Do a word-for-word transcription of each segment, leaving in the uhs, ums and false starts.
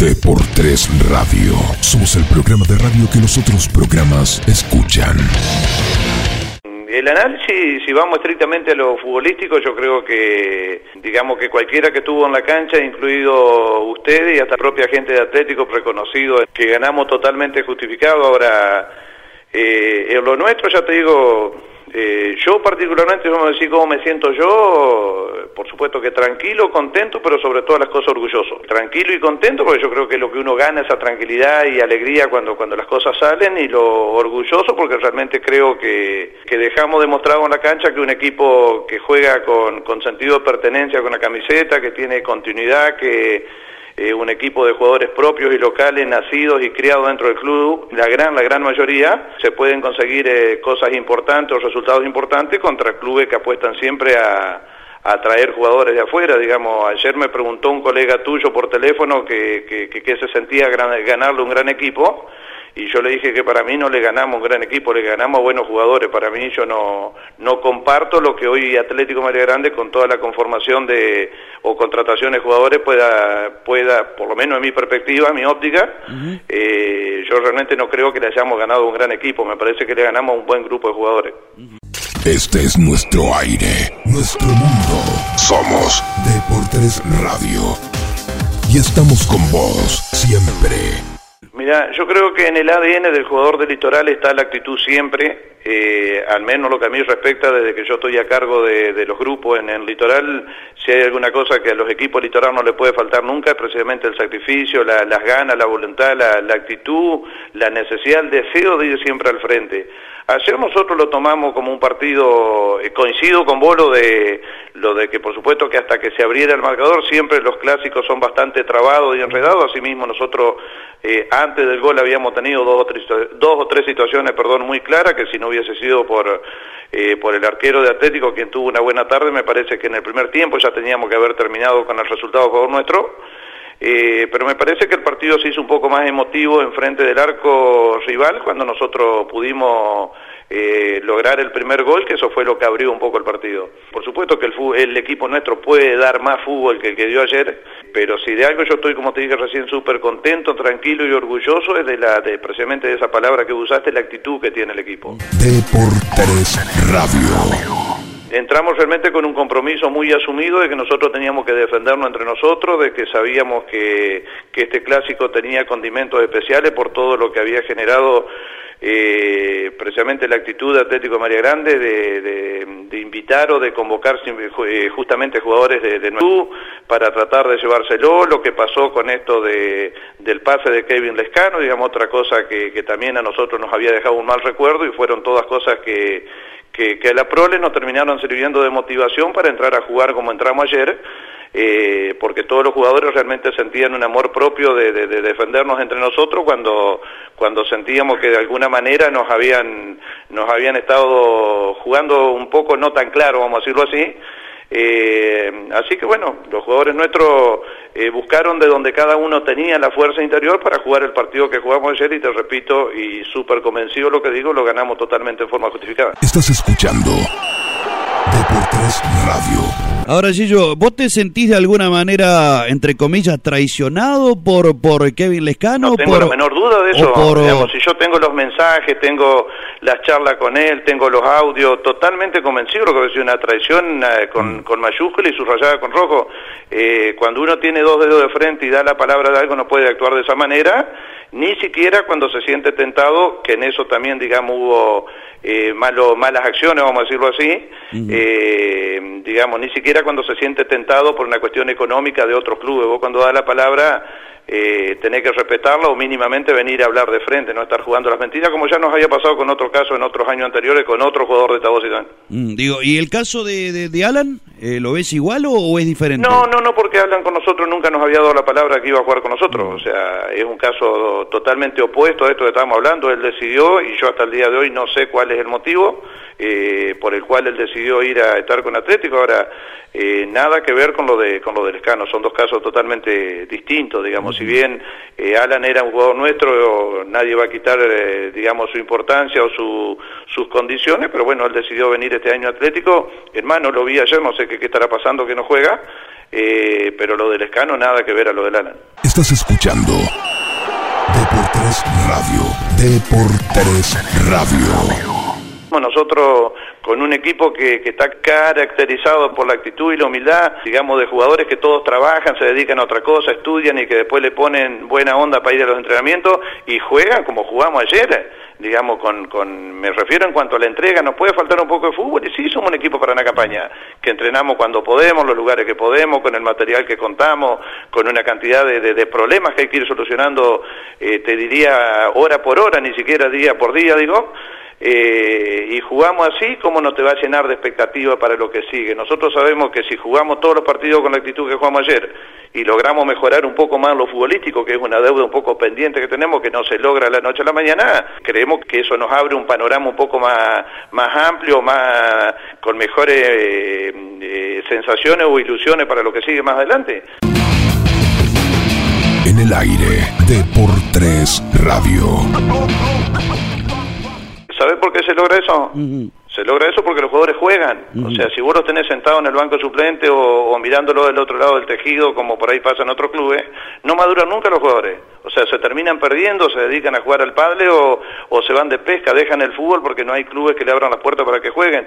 D por tres Radio. Somos el programa de radio que los otros programas escuchan. El análisis, si vamos estrictamente a lo futbolístico, yo creo que, digamos que cualquiera que estuvo en la cancha, incluido ustedes y hasta la propia gente de Atlético reconocido, que ganamos totalmente justificado. Ahora, eh, en lo nuestro, ya te digo, eh, yo particularmente, vamos a decir cómo me siento yo, por supuesto que tranquilo, contento, pero sobre todas las cosas orgulloso. Tranquilo y contento porque yo creo que lo que uno gana es esa tranquilidad y alegría cuando, cuando las cosas salen, y lo orgulloso porque realmente creo que, que dejamos demostrado en la cancha que un equipo que juega con, con sentido de pertenencia con la camiseta, que tiene continuidad, que eh, un equipo de jugadores propios y locales, nacidos y criados dentro del club, la gran, la gran mayoría, se pueden conseguir eh, cosas importantes o resultados importantes contra clubes que apuestan siempre a a traer jugadores de afuera. Digamos, ayer me preguntó un colega tuyo por teléfono que, que, que, que se sentía gran, ganarle un gran equipo, y yo le dije que para mí no le ganamos un gran equipo, le ganamos a buenos jugadores. Para mí, yo no no comparto lo que hoy Atlético María Grande, con toda la conformación de o contrataciones de jugadores, pueda, pueda por lo menos en mi perspectiva, en mi óptica, uh-huh. eh, yo realmente no creo que le hayamos ganado un gran equipo. Me parece que le ganamos a un buen grupo de jugadores. Uh-huh. Este es nuestro aire, nuestro mundo. Somos D por tres Radio. Y estamos con vos siempre. Mira, yo creo que en el A D N del jugador del Litoral está la actitud siempre, eh, al menos lo que a mí respecta, desde que yo estoy a cargo de, de los grupos en el Litoral. Si hay alguna cosa que a los equipos Litoral no le puede faltar nunca, es precisamente el sacrificio, la, las ganas, la voluntad, la, la actitud, la necesidad, el deseo de ir siempre al frente. Ayer nosotros lo tomamos como un partido, eh, coincido con vos lo de, lo de que por supuesto que hasta que se abriera el marcador siempre los clásicos son bastante trabados y enredados. Asimismo nosotros eh, antes del gol habíamos tenido dos o tres, dos o tres situaciones perdón, muy claras, que si no hubiese sido por, eh, por el arquero de Atlético, quien tuvo una buena tarde, me parece que en el primer tiempo ya teníamos que haber terminado con el resultado a favor nuestro. Eh, pero me parece que el partido se hizo un poco más emotivo en frente del arco rival cuando nosotros pudimos eh, lograr el primer gol, que eso fue lo que abrió un poco el partido. Por supuesto que el, fútbol, el equipo nuestro puede dar más fútbol que el que dio ayer, pero si de algo yo estoy, como te dije recién, súper contento, tranquilo y orgulloso, es de la de precisamente de esa palabra que usaste, la actitud que tiene el equipo. D por tres Radio. Entramos realmente con un compromiso muy asumido de que nosotros teníamos que defendernos entre nosotros, de que sabíamos que, que este clásico tenía condimentos especiales por todo lo que había generado eh, precisamente la actitud de Atlético María Grande de, de, de invitar o de convocar eh, justamente jugadores de, de nuestro club para tratar de llevárselo. Lo que pasó con esto de, del pase de Kevin Lescano, digamos, otra cosa que, que también a nosotros nos había dejado un mal recuerdo, y fueron todas cosas que que, que a la prole nos terminaron sirviendo de motivación para entrar a jugar como entramos ayer, eh, porque todos los jugadores realmente sentían un amor propio de, de, de defendernos entre nosotros cuando cuando sentíamos que de alguna manera nos habían nos habían estado jugando un poco no tan claro, vamos a decirlo así. Eh, así que bueno, los jugadores nuestros eh, buscaron de donde cada uno tenía la fuerza interior para jugar el partido que jugamos ayer, y te repito, y súper convencido lo que digo, lo ganamos totalmente en forma justificada. Estás escuchando D por tres Radio. Ahora, Gillo, ¿vos te sentís de alguna manera, entre comillas, traicionado por por Kevin Lescano? No tengo por, la menor duda de eso. por... Digamos, si yo tengo los mensajes, tengo las charlas con él, tengo los audios, totalmente convencido de lo que ha sido una traición eh, con, mm. con mayúscula y subrayada con rojo. Eh, cuando uno tiene dos dedos de frente y da la palabra de algo, no puede actuar de esa manera, ni siquiera cuando se siente tentado, que en eso también, digamos, hubo eh, malo, malas acciones, vamos a decirlo así, mm. eh, digamos, ni siquiera cuando se siente tentado por una cuestión económica de otros clubes. Vos cuando das la palabra eh, tenés que respetarla o mínimamente venir a hablar de frente, no estar jugando las mentiras, como ya nos había pasado con otro caso en otros años anteriores con otro jugador de Tabocitán. Mm, digo, ¿y el caso de, de, de Alan, eh, lo ves igual o, o es diferente? No, no, no, porque Alan con nosotros nunca nos había dado la palabra que iba a jugar con nosotros. Mm. O sea, es un caso totalmente opuesto a esto que estábamos hablando. Él decidió, y yo hasta el día de hoy no sé cuál es el motivo eh, por el cual él decidió ir a estar con Atlético. Ahora, eh, nada que ver con lo de con lo del Lescano, son dos casos totalmente distintos, digamos. Mm. Si bien eh, Alan era un jugador nuestro, nadie va a quitar, eh, digamos, su importancia o su, sus condiciones, pero bueno, él decidió venir este año a Atlético. Hermano, lo vi ayer, no sé qué, qué estará pasando que no juega. eh, pero lo del Escano nada que ver a lo del Alan. Estás escuchando Deportes Radio. Deportes Radio. Nosotros con un equipo que, que está caracterizado por la actitud y la humildad, digamos, de jugadores que todos trabajan, se dedican a otra cosa, estudian y que después le ponen buena onda para ir a los entrenamientos y juegan como jugamos ayer, digamos, con, con me refiero en cuanto a la entrega. Nos puede faltar un poco de fútbol y sí, somos un equipo para una campaña, que entrenamos cuando podemos, los lugares que podemos, con el material que contamos, con una cantidad de, de, de problemas que hay que ir solucionando, eh, te diría hora por hora, ni siquiera día por día, digo. Eh, y jugamos así, ¿cómo no te va a llenar de expectativa para lo que sigue? Nosotros sabemos que si jugamos todos los partidos con la actitud que jugamos ayer y logramos mejorar un poco más lo futbolístico, que es una deuda un poco pendiente que tenemos, que no se logra de la noche a la mañana, creemos que eso nos abre un panorama un poco más, más amplio, más con mejores eh, eh, sensaciones o ilusiones para lo que sigue más adelante. En el aire, Deportes Radio. ¿Sabés por qué se logra eso? Uh-huh. Se logra eso porque los jugadores juegan. Uh-huh. O sea, si vos los tenés sentados en el banco suplente o, o mirándolo del otro lado del tejido, como por ahí pasa en otros clubes, no maduran nunca los jugadores. O sea, se terminan perdiendo, se dedican a jugar al pádel o, o se van de pesca, dejan el fútbol porque no hay clubes que le abran las puertas para que jueguen.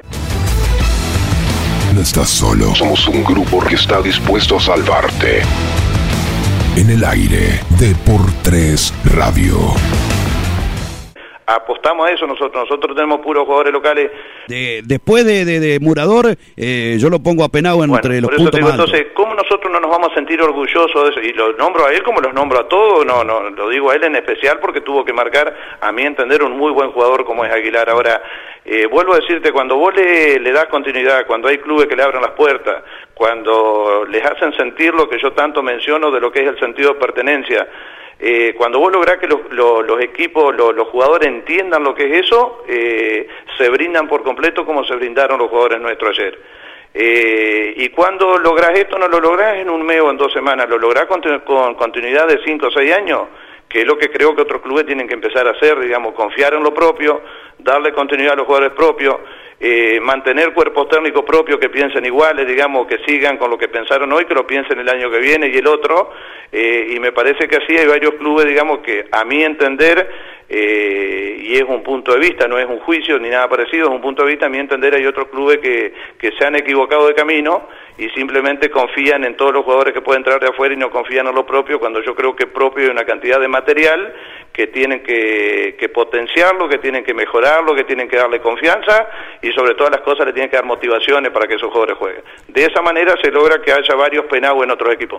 No estás solo. Somos un grupo que está dispuesto a salvarte. En el aire, Deportes Radio. Apostamos a eso nosotros, nosotros tenemos puros jugadores locales. De, después de, de, de Murador, eh, yo lo pongo apenado bueno, entre los por eso puntos digo, más altos. Entonces, ¿cómo nosotros no nos vamos a sentir orgullosos de eso? Y lo nombro a él como los nombro a todos, no, no, lo digo a él en especial porque tuvo que marcar, a mi entender, un muy buen jugador como es Aguilar. Ahora, eh, vuelvo a decirte, cuando vos le, le das continuidad, cuando hay clubes que le abren las puertas, cuando les hacen sentir lo que yo tanto menciono de lo que es el sentido de pertenencia, Eh, cuando vos lográs que los, los, los equipos, los, los jugadores entiendan lo que es eso, eh, se brindan por completo como se brindaron los jugadores nuestros ayer. Eh, y cuando lográs esto, no lo lográs en un mes o en dos semanas, lo lográs con, con continuidad de cinco o seis años, que es lo que creo que otros clubes tienen que empezar a hacer, digamos, confiar en lo propio, darle continuidad a los jugadores propios, eh, mantener cuerpos técnicos propios que piensen iguales, digamos, que sigan con lo que pensaron hoy, que lo piensen el año que viene y el otro, eh, y me parece que así hay varios clubes, digamos, que a mi entender, eh, y es un punto de vista, no es un juicio ni nada parecido, es un punto de vista, a mi entender hay otros clubes que, que se han equivocado de camino y simplemente confían en todos los jugadores que pueden entrar de afuera y no confían en lo propio, cuando yo creo que propio hay una cantidad de material que tienen que, que potenciarlo, que tienen que mejorarlo, que tienen que darle confianza y sobre todas las cosas le tienen que dar motivaciones para que esos jugadores jueguen. De esa manera se logra que haya varios penados en otros equipos.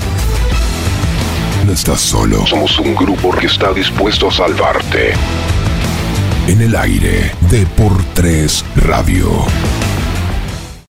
No estás solo. Somos un grupo que está dispuesto a salvarte. En el aire, Deportes Radio.